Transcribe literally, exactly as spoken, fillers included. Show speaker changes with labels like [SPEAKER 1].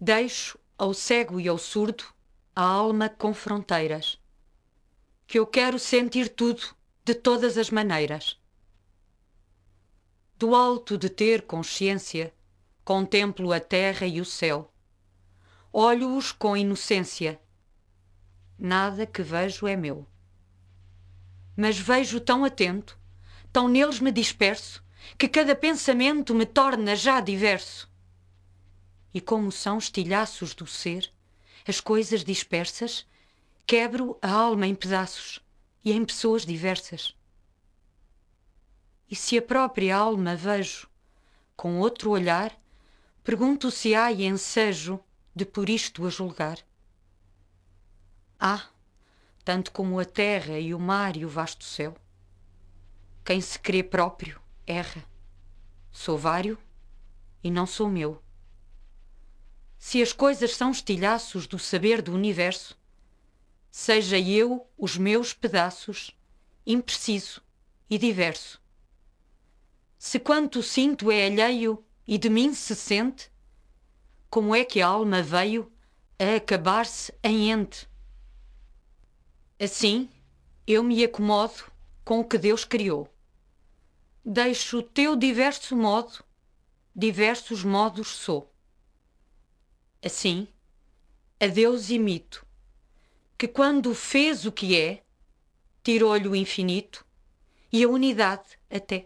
[SPEAKER 1] Deixo ao cego e ao surdo a alma com fronteiras, que eu quero sentir tudo de todas as maneiras. Do alto de ter consciência, contemplo a terra e o céu. Olho-os com inocência. Nada que vejo é meu. Mas vejo tão atento, tão neles me disperso, que cada pensamento me torna já diverso. E como são estilhaços do ser, as coisas dispersas, quebro a alma em pedaços e em pessoas diversas. E se a própria alma vejo com outro olhar, pergunto se há ensejo de por isto a julgar. Há, tanto como a terra e o mar e o vasto céu. Quem se crê próprio erra. Sou vário e não sou meu. Se as coisas são estilhaços do saber do universo, seja eu os meus pedaços, impreciso e diverso. Se quanto sinto é alheio e de mim se sente, como é que a alma veio a acabar-se em ente? Assim, eu me acomodo com o que Deus criou. Deixo o teu diverso modo, diversos modos sou. Assim, a Deus imito, que quando fez o que é, tirou-lhe o infinito e a unidade até.